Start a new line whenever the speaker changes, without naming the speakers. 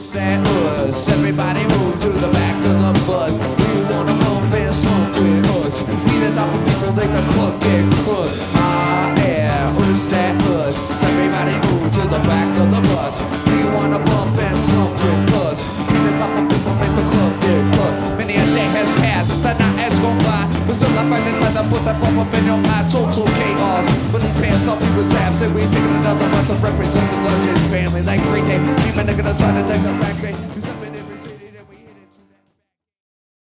Who's that us? Everybody move to the back of the bus. We wanna bump and smoke with us. We the type of people that the club get crushed. Ah yeah, who's that us? Everybody move to the back of the bus. We wanna bump and smoke with us. We the type of people that the club get crushed. Many a day has passed, the night has gone by, but still I find the time to put that pop up in your eye. Total chaos, but these fans thought we was absent. We taking another month to represent the Dungeon family. Like great day, even nigga decided to take a back.